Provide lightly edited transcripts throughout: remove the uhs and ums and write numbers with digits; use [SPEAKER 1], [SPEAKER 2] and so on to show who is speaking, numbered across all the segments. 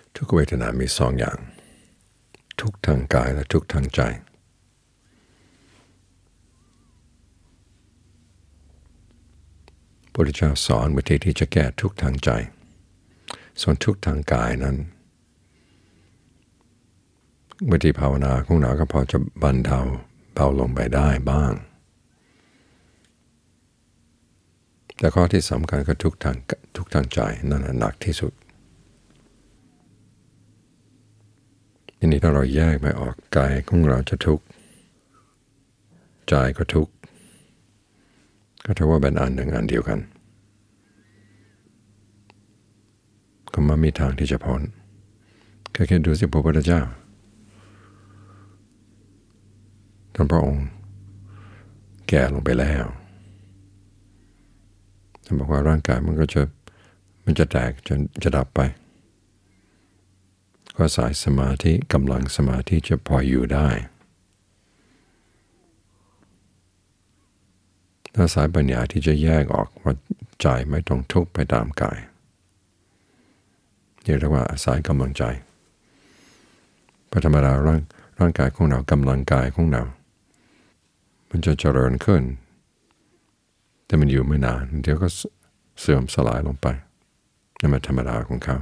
[SPEAKER 1] ทุกเวทนามีสองอย่างทุกข์ทางกายและทุกข์ทางใจพระพุทธเจ้าสอนวิธีที่จะแก้ทุกข์ทางใจส่วนทุกข์ทางกายนั้นวิธีภาวนาของเราก็พอจะบรรเทาเบาลงไปได้บ้างแต่ข้อที่สำคัญก็ทุกข์ทางใจนั่นหนักที่สุดทีนี้ถ้าเราแยกไม่ออกกายของเราจะทุกข์ใจก็ทุกข์ก็ถือว่าเป็นอันหนึ่งอันเดียวกันก็ไม่มีทางที่จะพ้นแค่ดูสิพระพุทธเจ้าท่านพระองค์แก่ลงไปแล้วท่านบอกว่าร่างกายมันจะแตกจนจะดับไปก็สายสมาธิกำลังสมาธิจะพออยู่ได้ถ้าสายปัญญาที่จะแยกออกว่าใจไม่ต้องทุกข์ไปตามกายเรียกว่าสายกำลังใจพระธรรมดาร่างกายของเรากำลังกายของเรามันจะเจริญขึ้นแต่มันอยู่ไม่นานเดี๋ยวก็เสื่อมสลายลงไปนั่นเป็นธรรมดาของเขา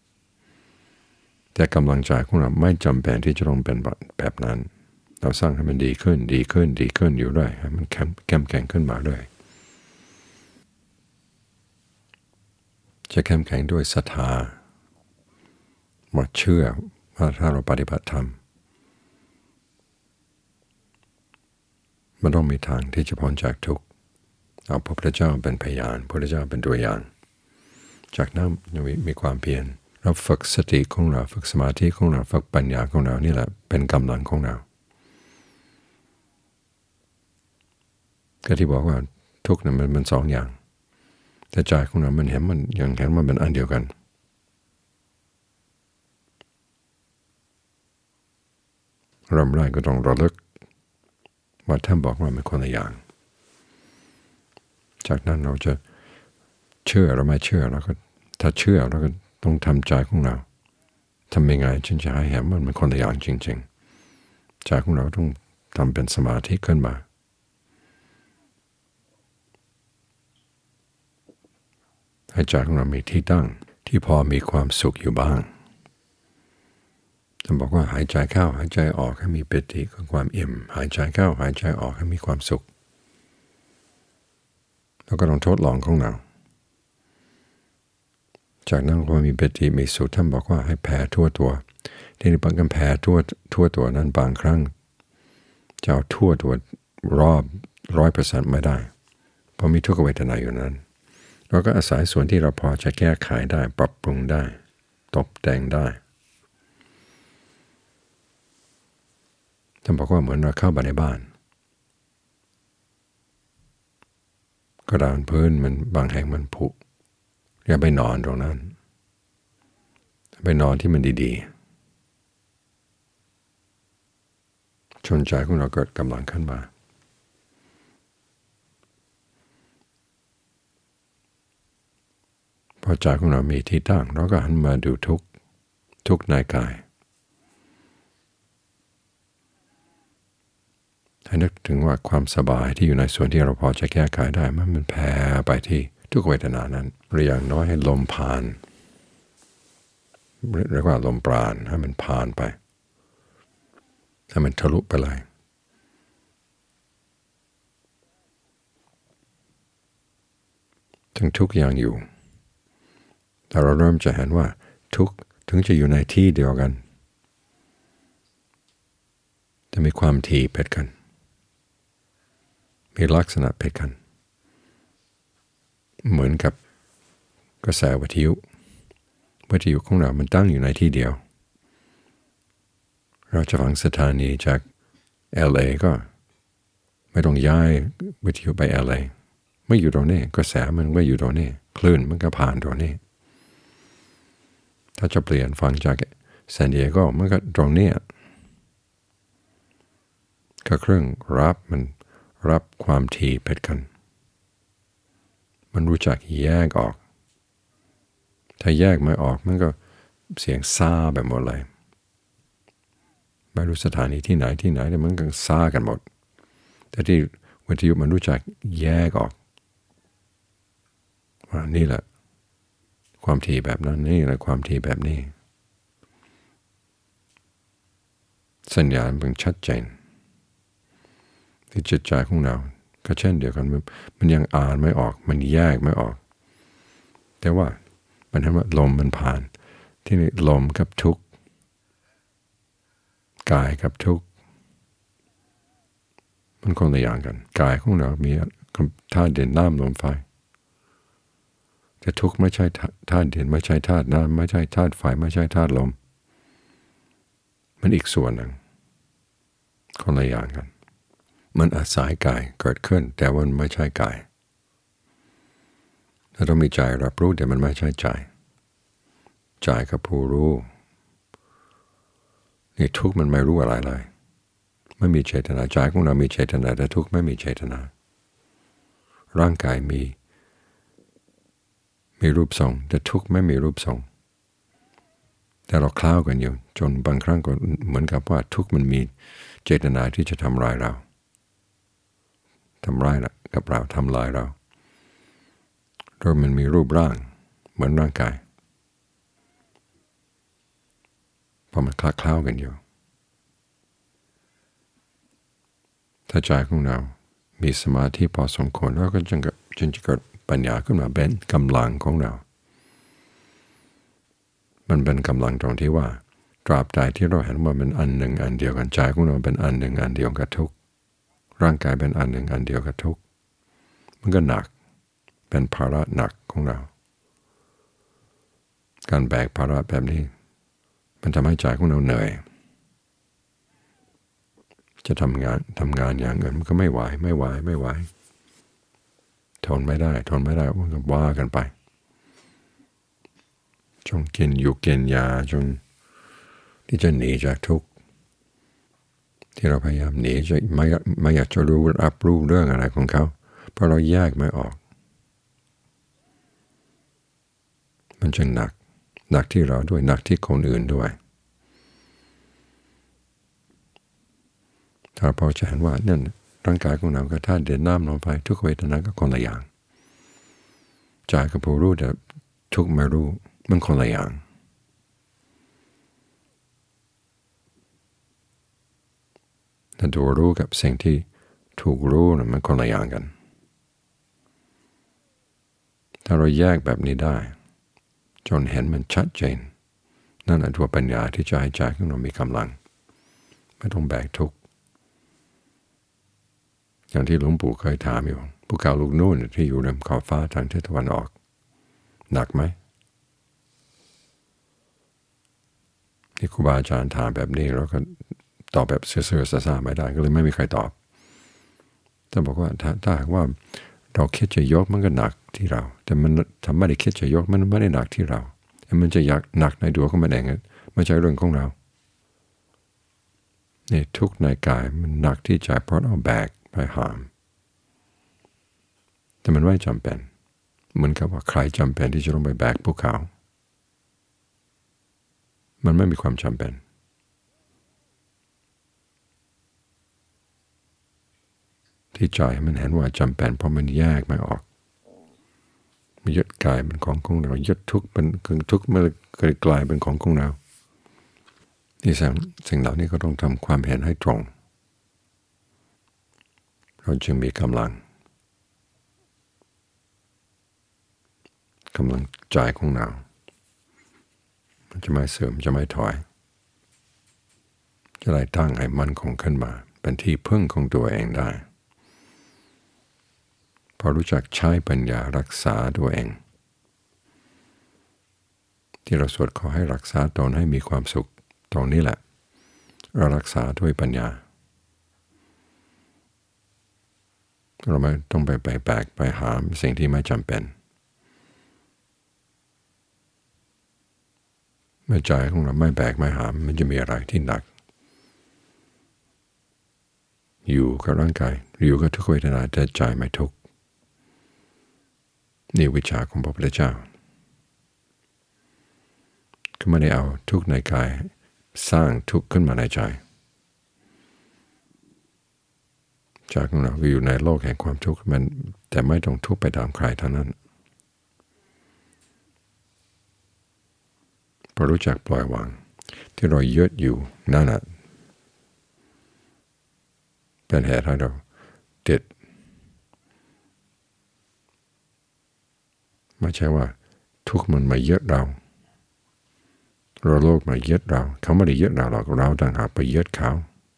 [SPEAKER 1] แต่กำลังใจของเราไม่จำเป็นที่จะต้องเป็นแบบนั้นเราสร้างให้มันดีขึ้นอยู่เรื่อยให้มันเข้มแข็งขึ้นมาเรื่อยจะเข้มแข็งด้วยศรัทธาว่าเชื่อว่าถ้าเราปฏิบัติธรรมมันต้องมีทางที่จะพ้นจากทุกข์เอาพระพุทธเจ้าเป็นพยานพระพุทธเจ้าเป็นตัวอย่างจากนั้นมีความเพียรเราฝึกสติของเราฝึกสมาธิของเราฝึกปัญญาของเรานี่แหละเป็นกำลังของเราก็ที่บอกว่าทุกข์นั้นมันสองอย่างแต่ใจของเรามันเห็นมันเป็นอันเดียวกันเริ่มแรกก็ต้องระลึกว่าท่านบอกว่ามันคนละอย่างจากนั้นเราจะเชื่อหรือไม่เชื่อเราก็ถ้าเชื่อเราก็ต้องทำใจของเราทำยังไงจึงจะให้เห็นมันคนละอย่างจริงๆใจของเราต้องทำเป็นสมาธิขึ้นมาให้ใจของเรามีที่ตั้งที่พอมีความสุขอยู่บ้างท่านบอกว่าหายใจเข้าหายใจออกให้มีปิติกับความอิ่มหายใจเข้าหายใจออกให้มีความสุขแล้วก็ต้องทดลองของเราจากนั้นพอมีปิติมีสุขท่านบอกว่าให้แผ่ทั่วตัวที่นี่บางกันแผ่ทั่วตัวนั้นบางครั้งจะเอาทั่วตัวรอบ 100% ไม่ได้เพราะมีทุกขเวทนาอยู่นั้นเราก็อาศัยส่วนที่เราพอจะแก้ไขได้ปรับปรุงได้ตกแต่งได้ท่านบอกว่าเหมือนเราเข้าไปในบ้านกระดานพื้นมันบางแห่งมันผุอย่าไปนอนตรงนั้นไปนอนที่มันดีๆชนใจของเราเกิดกำลังขึ้นมาพอใจของเรามีที่ตั้งเราก็หันมาดูทุกในกายให้นึกถึงว่าความสบายที่อยู่ในส่วนที่เราพอจะแก้ไขได้มันแผ่ไปที่ทุกเวทนานั้นหรืออย่างน้อยให้ลมผ่านเรียกว่าลมปราณให้มันผ่านไปให้มันทะลุไปเลยทั้งทุกอย่างอยู่แต่เราเริ่มจะเห็นว่าทุกถึงจะอยู่ในที่เดียวกันจะมีความถี่เผ็ดกันมีลักษณะเผ็ดกันเหมือนกับกระแสวิทยุของเรามันตั้งอยู่ในที่เดียวเราจะฟังสถานีจาก LA ก็ไม่ต้องย้ายวิทยุไป LA ไม่อยู่ตรงนี้กระแสมันไม่อยู่ตรงนี้คลื่นมันก็ผ่านตรงนี้ถ้าจะเปลี่ยนฟังจากซานดิเอโกมันก็ตรงนี้ก็เครื่องรับความถี่เผ็ดกันมันรู้จักแยกออกถ้าแยกไม่ออกมันก็เสียงซ่าแบบหมดเลยไม่รู้สถานีที่ไหนแต่มันก็ซ่ากันหมดแต่ที่วิทยุมันรู้จักแยกออกว่านี่แหละความถี่แบบนั้นนี่แหละความถี่แบบนี้สัญญาณมันชัดเจนที่จิตใจของเราก็เช่นเดียวกันมันยังอ่านไม่ออกมันแยกไม่ออกแต่ว่ามันเห็นว่าลมมันผ่านที่นี่ลมกับทุกข์กายกับทุกข์มันคนละอย่างกันกายของเรามีธาตุดินน้ำลมไฟแต่ทุกข์ไม่ใช่ธาตุดินไม่ใช่ธาตุน้ำไม่ใช่ธาตุไฟไม่ใช่ธาตุลมมันอีกส่วนหนึ่งคนละอย่างกันมันอาศัยกายเกิดขึ้นแต่ว่ามันไม่ใช่กายเราต้องมีใจรับรู้แต่มันไม่ใช่ใจกับผู้รู้นี่ทุกข์มันไม่รู้อะไรเลยไม่มีเจตนาใจของเรามีเจตนาแต่ทุกข์ไม่มีเจตนาร่างกายมีรูปทรงแต่ทุกข์ไม่มีรูปทรงแต่เราคล้าวกันอยู่จนบางครั้งก็เหมือนกับว่าทุกข์มันมีเจตนาที่จะทำร้ายเรากับเราทำลายเราโดยมันมีรูปร่างเหมือนร่างกายเพราะมันคล้าวกันอยู่ถ้าใจของเรามีสมาธิพอสมควรแล้วก็จึงจะเกิดปัญญาขึ้นมาเป็นกำลังของเรามันเป็นกำลังตรงที่ว่าตราบใดที่เราเห็นว่ามันอันหนึ่งอันเดียวกันใจของเราเป็นอันหนึ่งอันเดียวกับทุกข์ร่างกายเป็นอันหนึ่งอันเดียวกับทุกข์มันก็หนักเป็นภาระหนักของเราการแบกภาระแบบนี้มันทำให้ใจของเราเหนื่อยจะทำงานอย่างอื่นมันก็ไม่ไหวทนไม่ได้มันก็ว่ากันไปจงกินอยู่กินยาจนที่จะหนีจากทุกข์ที่เราพยายามหนีจะไม่อยากจะรับรู้เรื่องอะไรของเขาเพราะเราแยกไม่ออกมันจึงหนักที่เราด้วยหนักที่คนอื่นด้วยถ้าพอจะเห็นว่านั่นร่างกายของเราก็ธาตุดินน้ำลมไฟทุกเวทนาก็คนละอย่างใจกับผู้รู้แต่ทุกไม่รู้มันคนละอย่างแต่ตัวรู้กับสิ่งที่ถูกรู้มันคนละอย่างกันถ้าเราแยกแบบนี้ได้จนเห็นมันชัดเจนนั่นแหละตัวปัญญาที่จะให้ใจของเรามีกำลังไม่ต้องแบกทุกข์อย่างที่หลวงปู่เคยถามอยู่ภูเขาลูกนู่นที่อยู่ริมขอบฟ้าทางทิศตะวันออกหนักไหมที่ครูบาอาจารย์ถามแบบนี้เราก็ตอบแบบเสื่อๆซ่าๆไม่ได้ก็เลยไม่มีใครตอบแต่บอกว่าถ้าหากว่าเราคิดจะยกมันก็หนักที่เราแต่มันทำไม่ได้คิดจะยกมันไม่ได้หนักที่เราแต่มันจะหนักในดวงของมันเองไม่ใช่เรื่องของเรานี่ทุกข์ในกายมันหนักที่ใจเพราะเราแบกไปหามแต่มันไม่จำเป็นเหมือนกับว่าใครจำเป็นที่จะต้องไปแบกภูเขามันไม่มีความจำเป็นที่ใจมันเห็นว่าจำเป็นเพราะมันแยกไม่ออกมันยึดกายเป็นของเรายึดทุกข์เป็นทุกข์มันเกิดกลายเป็นของเราที่สิ่งเหล่านี้ก็ต้องทำความเห็นให้ตรงเราจึงมีกำลังใจของเรามันจะไม่เสื่อมจะไม่ถอยจะได้ตั้งให้มั่นคงขึ้นมาเป็นที่พึ่งของตัวเองได้พอรู้จักใช้ปัญญารักษาตัวเองที่เราสวดขอให้รักษาตนให้มีความสุขตรงนี้แหละเรารักษาด้วยปัญญาเราไม่ต้องไปแบกไปหามสิ่งที่ไม่จำเป็นเมื่อใจของเราไม่แบกไม่หามมันจะมีอะไรที่หนักอยู่กับร่างกายอยู่กับทุกเวทนาแต่ใจไม่ทุกข์นี่วิชาของพระพุทธเจ้าคเขาไม่ได้เอาทุกข์ในกายสร้างทุกข์ขึ้นมาในใจของเราอยู่ในโลกแห่งความทุกข์มันแต่ไม่ต้องทุกข์ไปตามใครเท่านั้นพอรู้จักปล่อยวางที่เรายึดอยู่นั่นแหละเป็นเหตุให้เราติดไม่ใช่ว่าทุกข์มันมายึดเราโลกมายึดเราเขาไม่ได้ยึดเราหรอกเราต่างหากไปยึดเขา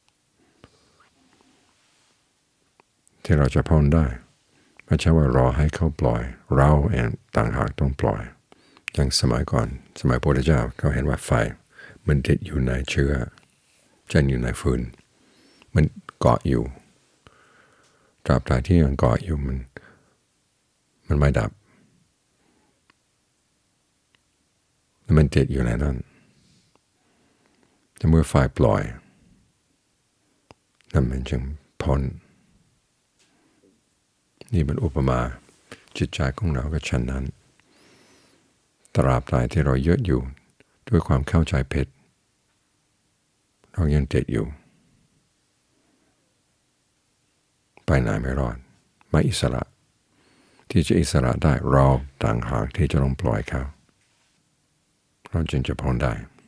[SPEAKER 1] ที่เราจะพ้นได้ไม่ใช่ว่ารอให้เขาปล่อยเราเองต่างหากต้องปล่อยอย่างสมัยก่อนสมัยพระพุทธเจ้าเขาเห็นว่าไฟมันติดอยู่ในเชื้อเช่นอยู่ในฟืนมันเกาะอยู่ตราบใดที่ยังเกาะอยู่มันไม่ดับมันติดอยู่ในนั้นแต่เมื่อไฟปล่อยนั่นมันจึงพ้นนี่เป็นอุปมาจิตใจของเราก็เช่นนั้นตราบใดที่เรายึดอยู่ด้วยความเข้าใจผิดเรายังติดอยู่ไปไหนไม่รอดไม่อิสระที่จะอิสระได้เราต่างหากที่จะต้องปล่อยเขาเราจึงจะพ้นได้